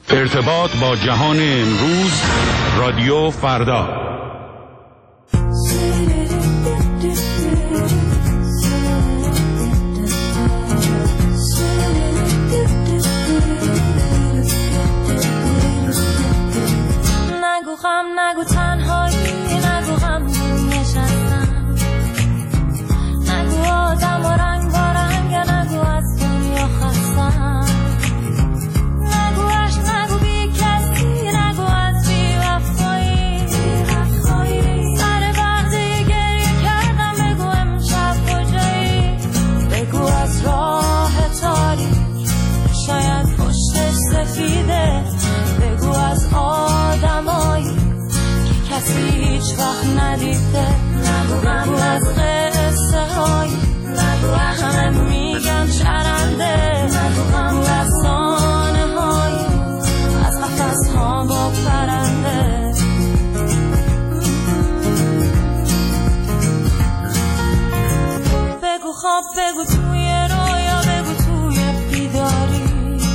ارتباط با جهان امروز، رادیو فردا. نگو غم، نگو تنهایی، نگو غم نشستم، نگو آدم و رنگ با رنگ، نگو از دنیا خستم، نگو عشق، نگو بی کسی، نگو از بی وفایی، سر وقتی گریه کردم بگو امشب کجایی، بگو از راه تاریک شاید پشتش سفیده، بگو از آدمایی که کسی هیچ وقت ندیده، نگو از قصه هایی همه میگن شرنده، نگو از سانه هایی از قفس ها با پرنده، بگو خواب، بگو توی رویا، بگو توی بیداری،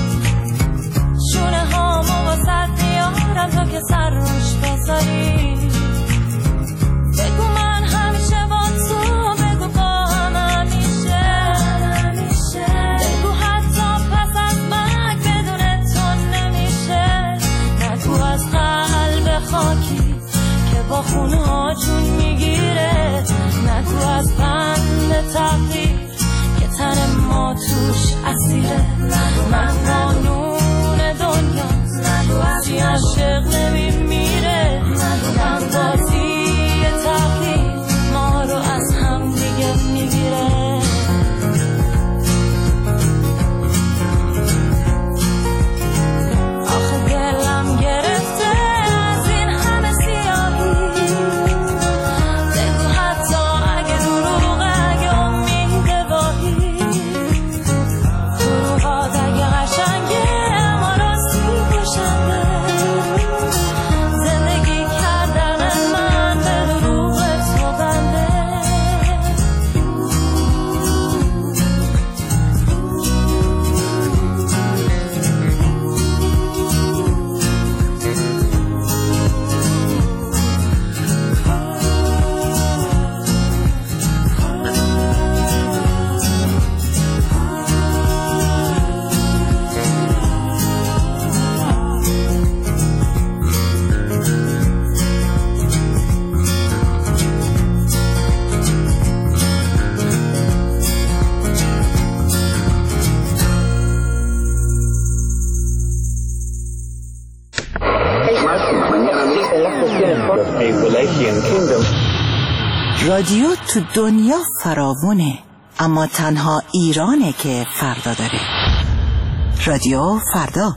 شونه هامو واسد میارم تا که سر روش بذاری، بگو من همیشه با تو، بگو با هم همیشه، بگو حتی پس از مرگ بدون تو نمیشه، نگو از قلب خاکی که با خونها جون میگیره، نگو از بند تقدیر که تن ما توش اسیره، من قانون دنیا بازی عاشق نمیمیره، من بازی تقدیر ما رو از هم دیگه میگیره، آخه دلم گرفته از این همه سیاهی، بگو حتی اگه دروغه، اگه امید واهی، دروغات اگه قشنگه اما راستی کشنده، زندگی کردن من به دروغ تو بنده، رادیو تو دنیا فراوونه، اما تنها ایرانه که فردا داره. رادیو فردا.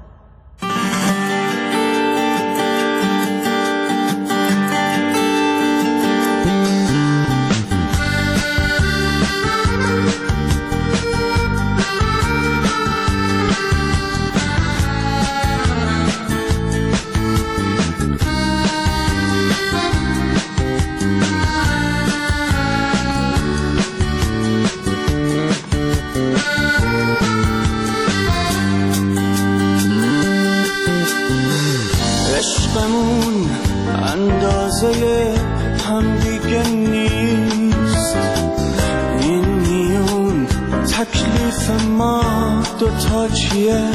عشقمون اندازه هم دیگه نیست، این میون تکلیف ما دوتا چیه،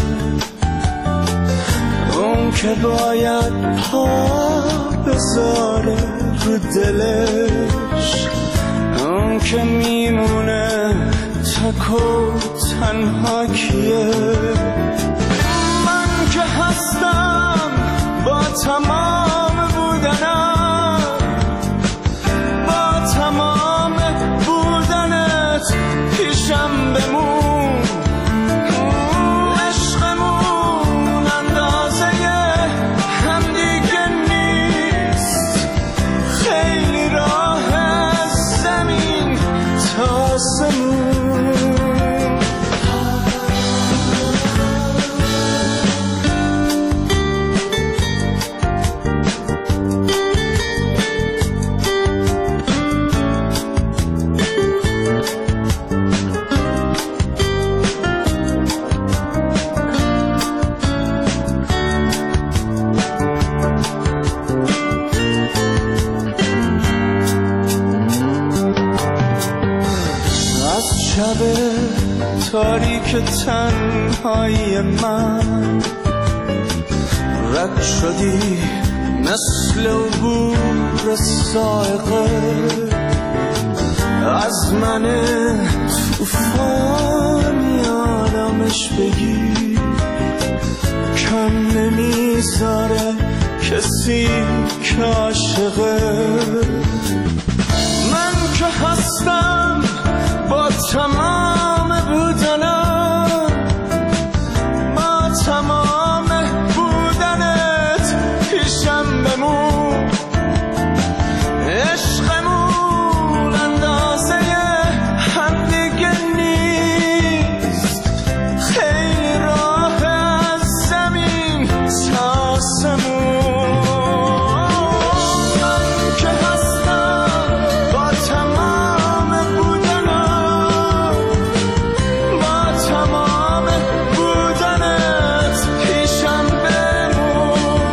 اون که باید پا بذاره رو دلش، اون که میمونه تک و تنها کیه، من که هستم با تمام بودنم، با تمام بودنت پیشم بمون، عشقمون اندازه هم دیگه نیست، خیلی راه از زمین تا آسمون. که تنهایی من رد شدی مثل عبور سائقه از من توفانی آرامش بگی کم نمیذاره کسی که عاشقه من که هستم با تمام بودنم با تمام بودنت پیشم بمون عشقمون اندازه هم دیگه نیست خیلی راه از زمین تا آسمون من که هستم با تمام بودنم با تمام بودنت پیشم بمون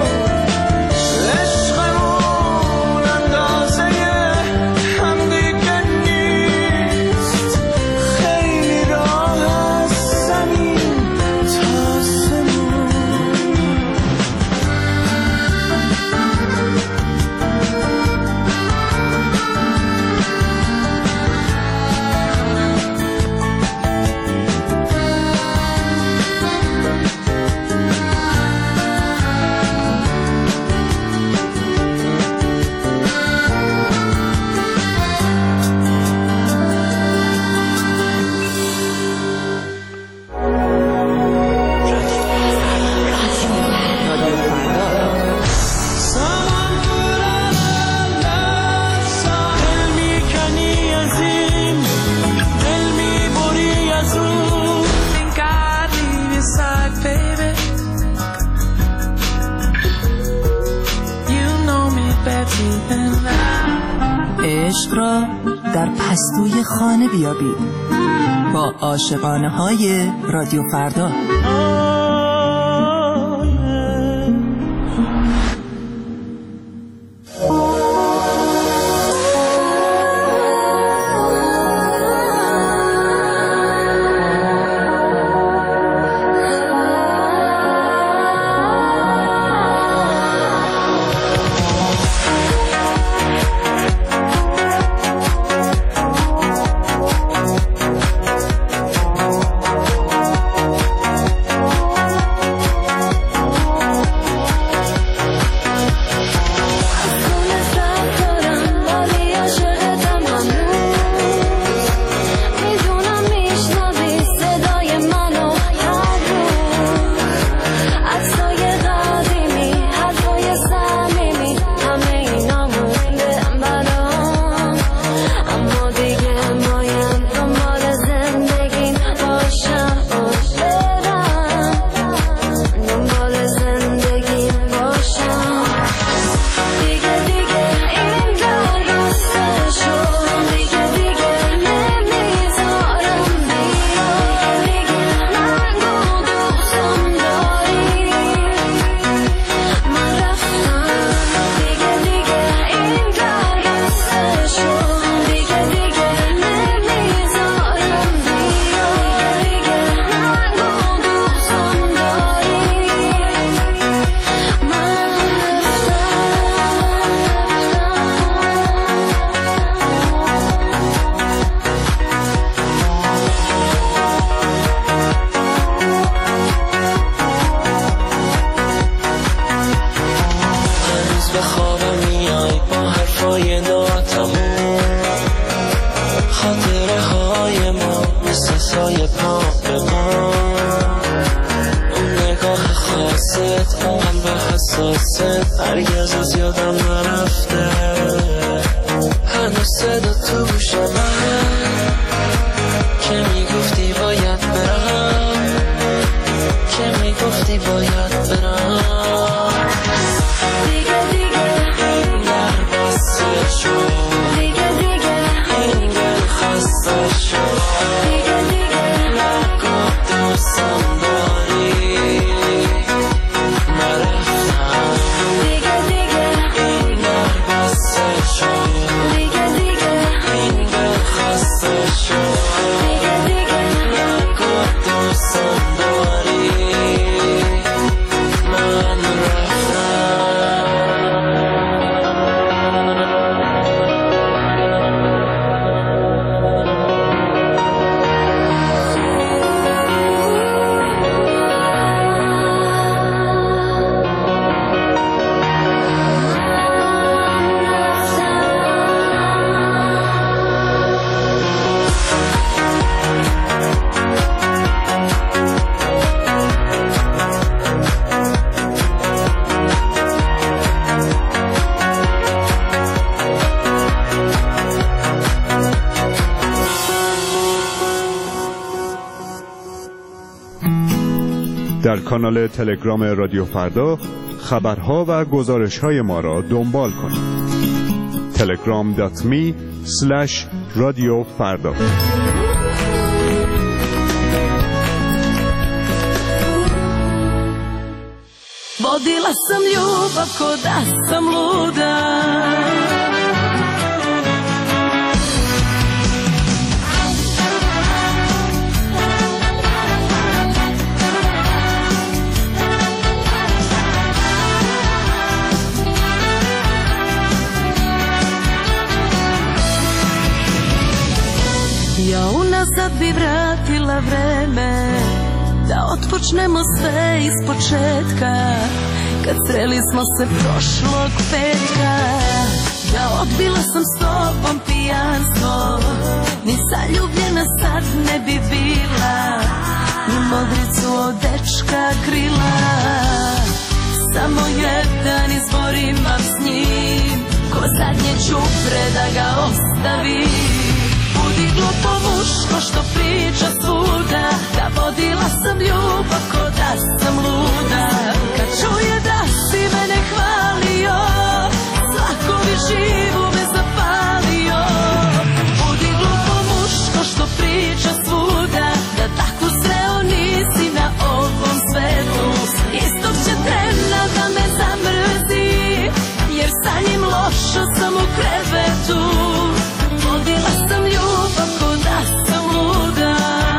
عشقمون اندازه هم دیگه نیست خیلی راه از زمین تا آسمون ساحل میکنی از این دل میبری از اون Think I'd leave your side, baby. You know me better than that. عشق را در پستوی خانه بیابید با عاشقانه های رادیو فردا. حساست هرگز از یادم نرفته هنوز صدا تو گوشم که میگفتی باید برم که میگفتی باید برم دیگه این در بسته شد این دل خسته شد نگاه دوستم داری نرفتم این در بسته شد این دل خسته شد نگاه دوستم کانال تلگرام رادیو فردا خبرها و گزارش‌های ما را دنبال کنید. telegram.me/رادیو فردا. Vodila sam ljubav ko da sam luda. Ja unazad bi vratila vreme, da otpočnemo sve iz početka, kad sreli smo se prošlog petka. Ja odbila sam s tobom pijanstvo, ni zaljubljena sad ne bi bila, ni modricu od dečka krila. Samo jedan izbor imam s njim, ko zadnje čupre da ga ostavim. Budi glupo muško što priča svuda, da vodila sam ljubav ko da sam luda. Kad čuje da si mene hvalio, svako bi živu me zapalio. Budi glupo muško što priča svuda, da takvu sreo nisi na ovom svetu. Istog će trena da me zamrzi, jer sa njim lošo sam u krevetu. Vodila sam ljubav ko da sam luda.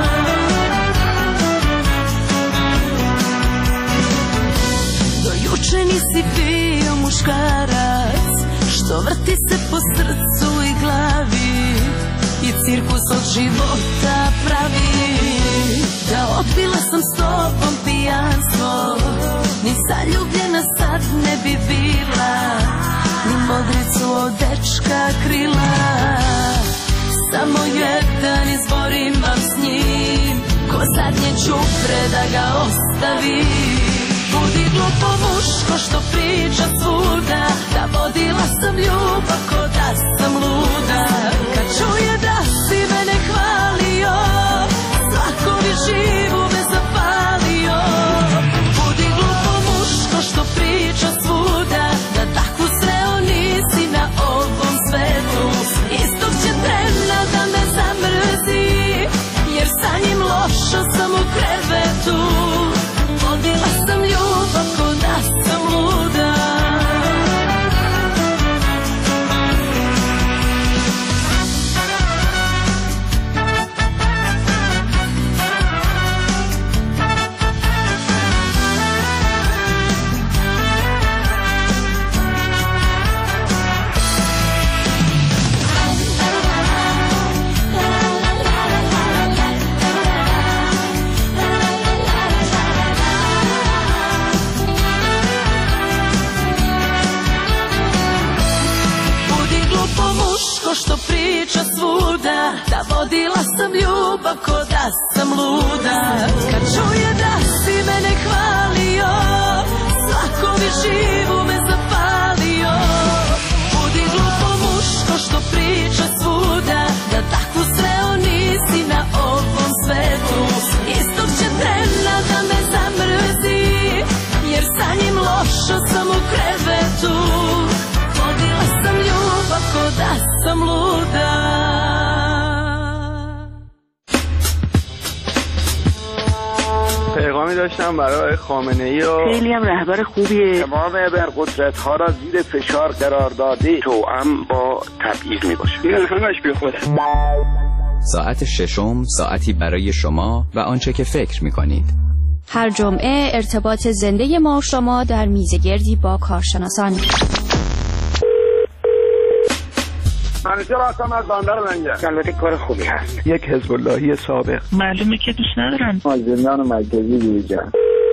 Do juče nisi bio muškarac, što vrti se po srcu i glavi i cirkus od života pravi. Da odbila sam s tobom pijanstvo, ni zaljubljena sad ne bi bila, ni modricu od dečka krila. Samo jedan izbor imam s njim, ko zadnje čupre da ga ostavim. Budi glupo muško što priča svuda, da vodila sam ljubav ko da sam luda. Kad čuje da si mene hvalio, svako bi živu me zapalio. Budi glupo muško što priča svuda, da takvu sreo nisi na ovom svetu. Istog će trena da me zamrzi, jer sa njim lošo sam u krevetu. Vodila sam ljubav ko da sam luda. Što priča svuda, da vodila sam ljubav ko da sam luda. Kad čuje da si mene hvalio, svako bi živu me zapalio. Budi glupo muško što priča svuda, da takvu sreo nisi na ovom svetu. Istog će trena da me zamrzi, jer sa njim lošo sam u krevetu. Vodila sam ljubav ko da sam luda. پیغامی داشتم برای خامنه‌ای و خیلی هم رهبر خوبیه. تمام ابرقدرت‌ها را زیر فشار قرار داده، توأم با تبعیض میباشه. این همش بیخوده. ساعت ششم، ساعتی برای شما و آنچه که فکر میکنید. هر جمعه ارتباط زنده ما و شما در میزگردی با کارشناسان. همیشه راستم از بندر منگه. البته کار خوبی هست. یک حزب اللهی سابق. معلومه که دوست ندارن. زندان مرکزی دیجا.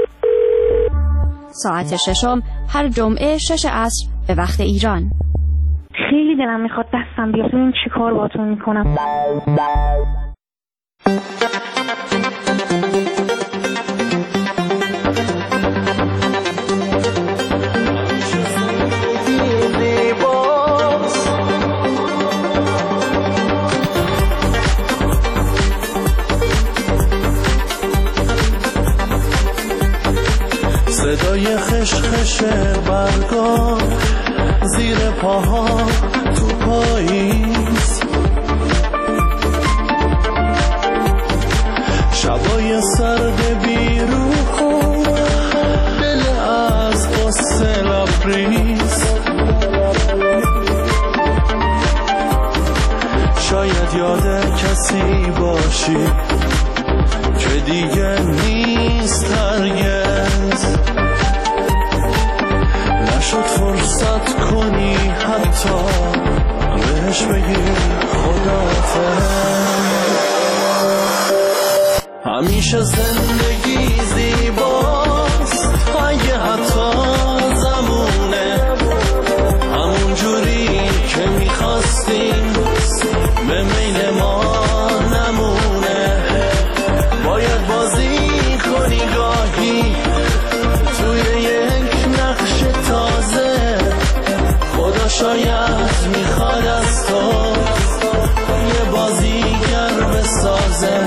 ساعت ششم هر جمعه 6 عصر به وقت ایران. خیلی دلم میخواد دستم بیاد ببینم چی کار باهاتون میکنم. صدای خشخش برگا زیر پاها تو پاییز، شبای سرد بیروح و دل از قصه لبریز. شاید یاد کسی باشی که دیگه نیست هرگز، نشد فرصت کنی حتی بهش بگی خداحافظ. همیشه زندگی زیباست اگه حتی زمونه همون جوری که میخواستیم به میل ما نمونه. باید بازی کنی گاهی توی یک نقش تازه، خدا شاید میخواد از تو یه بازیگر بسازه.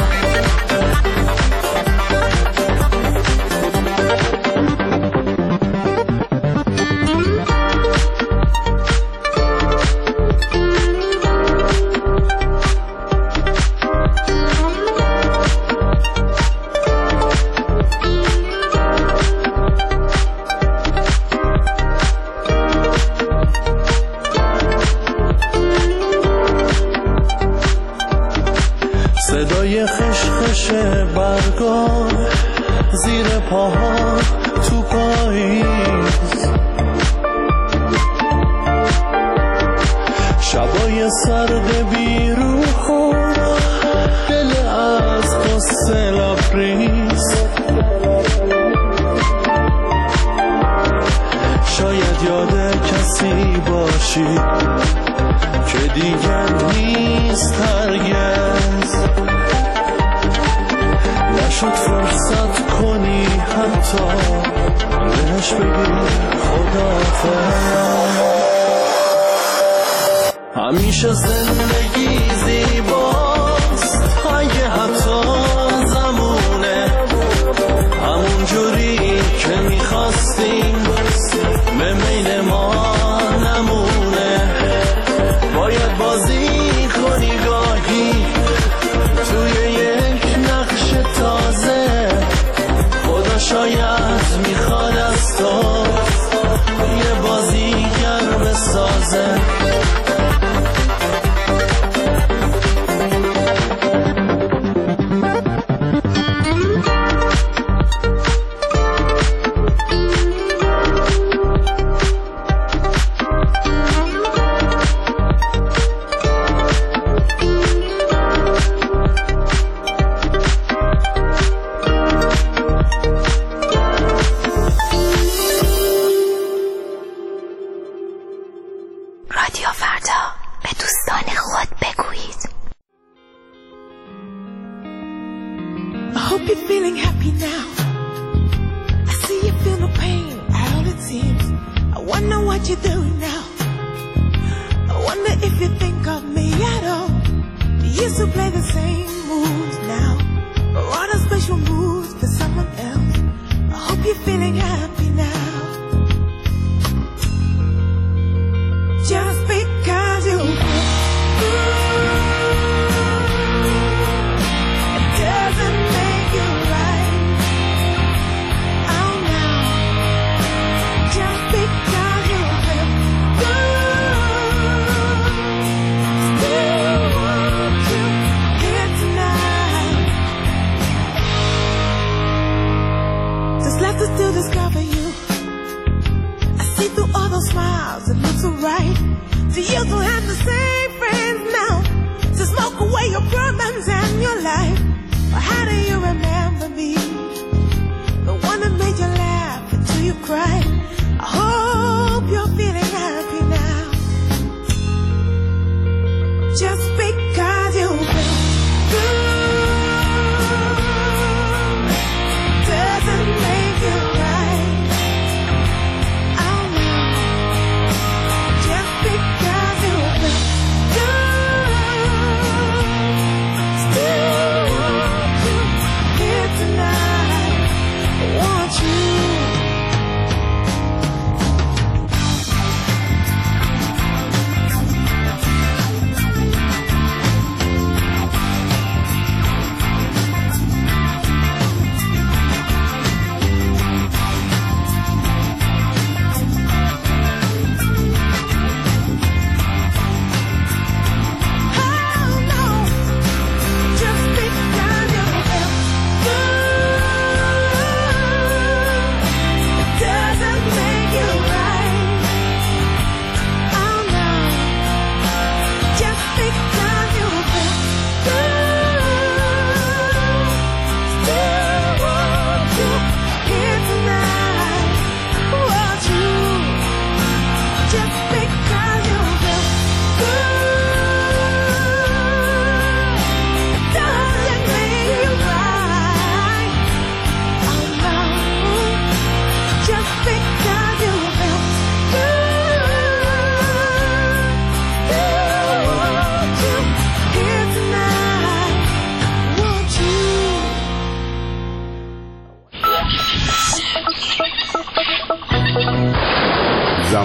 صدای خشخش برگا زیر پاها تو پاییز، شبای سرد بیروح و دل از قصه لبریز. شاید یاد کسی باشی که دیگه نیست هرگز، نشد فرصت کنی حتی بهش بگی خداحافظ. همیشه زندگی زیباست اگه حتی زمونه همون جوری که میخواستیم به میل ما نمونه. باید بازی کنی گاهی توی یک نقش تازه، خدا شاید میخواد از تو یه بازیگر بسازه. رادیو فردا، به دوستان خود بگویید. I hope you're feeling happy now. I see you feel no pain at all it seems. I wonder what you're doing now. I wonder if you think of me at all. You used to play the same moves now, or on a special moves for someone else. I hope you're feeling happy now. Just because you feel it doesn't make you right. Oh no. Just because you feel good, still want you here tonight. There's left to still discover you. I see through all those smiles, it looks so right. Do you still have the same friends now to smoke away your problems and your life? Or how do you remember me? The one that made you laugh until you cried. I hope you're feeling happy now. Just because you feel good doesn't make you right. Oh no. Just because you feel good, still want you here tonight.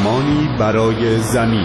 زمانی برای زمین.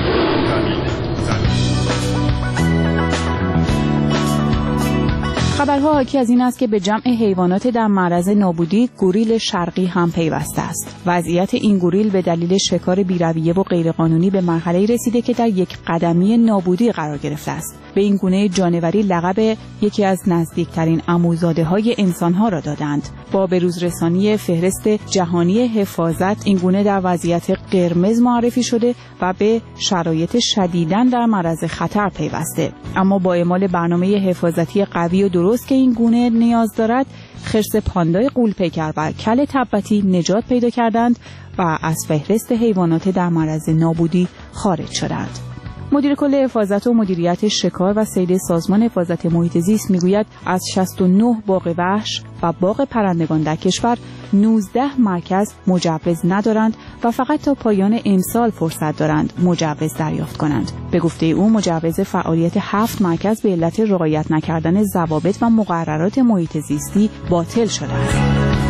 خبرها حاکی از این است که به جمع حیوانات در معرض نابودی گوریل شرقی هم پیوسته است. وضعیت این گوریل به دلیل شکار بی‌رویه و غیرقانونی به مرحله‌ای رسیده که در یک قدمی نابودی قرار گرفته است. به این گونه جانوری لقب یکی از نزدیکترین عموزاده‌های انسان‌ها را دادند. با بروزرسانی فهرست جهانی حفاظت این گونه در وضعیت قرمز معرفی شده و به شرایط شدیداً در معرض خطر پیوسته. اما با اعمال برنامه حفاظتی قوی و درست که این گونه نیاز دارد، خرس پاندای غول‌پیکر و کل تبتی نجات پیدا کردند و از فهرست حیوانات در معرض نابودی خارج شدند. مدیر کل حفاظت و مدیریت شکار و صید سازمان حفاظت محیط زیست میگوید از 69 باغ وحش و باغ پرندگان در کشور 19 مرکز مجوز ندارند و فقط تا پایان امسال فرصت دارند مجوز دریافت کنند. به گفته او مجوز فعالیت 7 مرکز به علت رعایت نکردن ضوابط و مقررات محیط زیستی باطل شده است.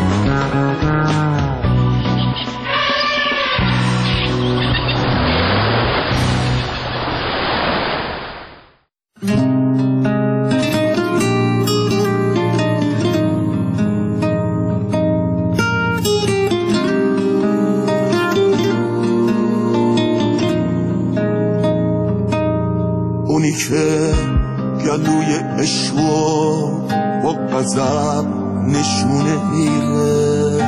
اونی که گلوی عشقو با غضب نشونه میره،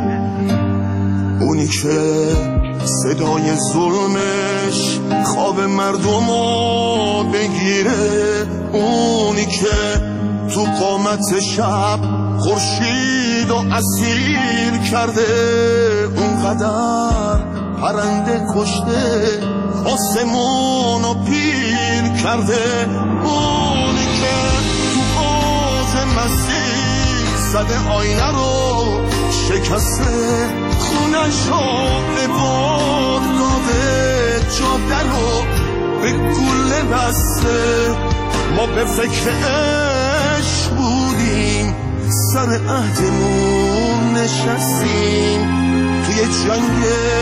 اونی که صدای ظلمش خواب مردمو بگیره، اونی که تو قامت شب خورشید و اسیر کرده، اونقدر پرنده کشته آسمون و پیر کرده، اونی که تو آز مسیح زده آینه رو شکسته، خونش رو به باد داده، جاده رو به گله بسته. ما به فکر عشق بودیم، سر عهدمون نشستیم، توی جنگ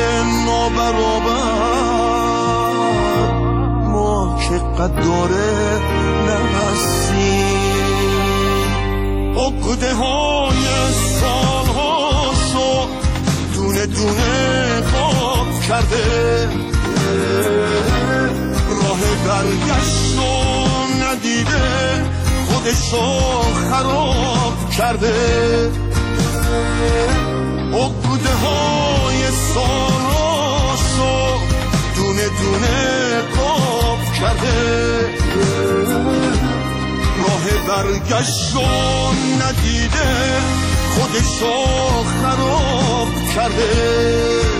نابرابر ما که قداره نبستیم. عقده های سالهاشو دونه دونه خواب کرده، راه برگشتو ندیده، خودشو خراب کرده. عقده های سالهاشو دونه دونه خواب کرده، راه برگشتو ندیده، خودشو خراب کرده.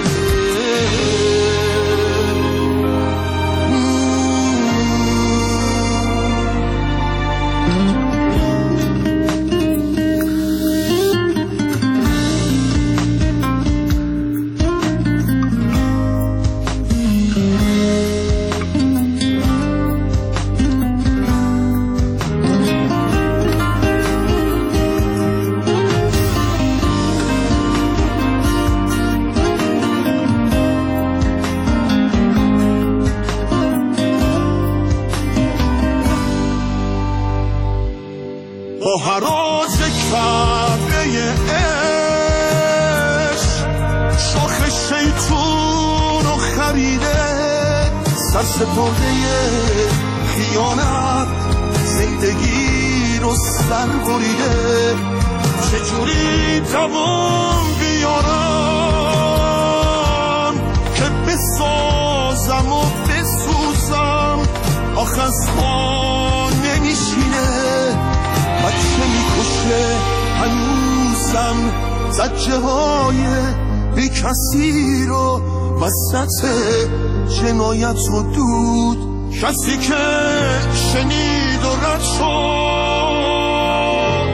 با هراز کعبه عشق شاخ شیطون رو خریده، سرسپرده خیانت زندگی رو سر بریده. چجوری دوام بیارم که بسازم و بسوزم، آخه از ما نمیشینه، بچه میکشه هنوزم، زجه های بی کسی رو وسط جنایت و دود، کسی که شنید و رد شد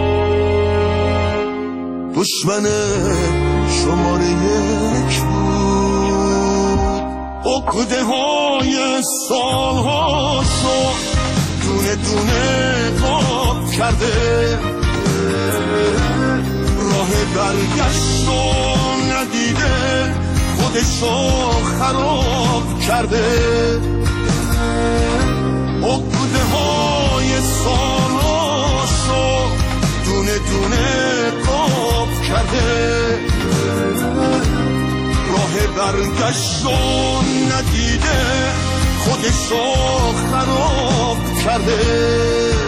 دشمن شماره 1 بود. عقده های سالهاشو دونه دونه خواب کرده، راه برگشت و ندیده، خودشو خراب کرده، عقده های سالاشو دونه دونه قاب کرده، راه برگشت و ندیده خودشو خراب کرده.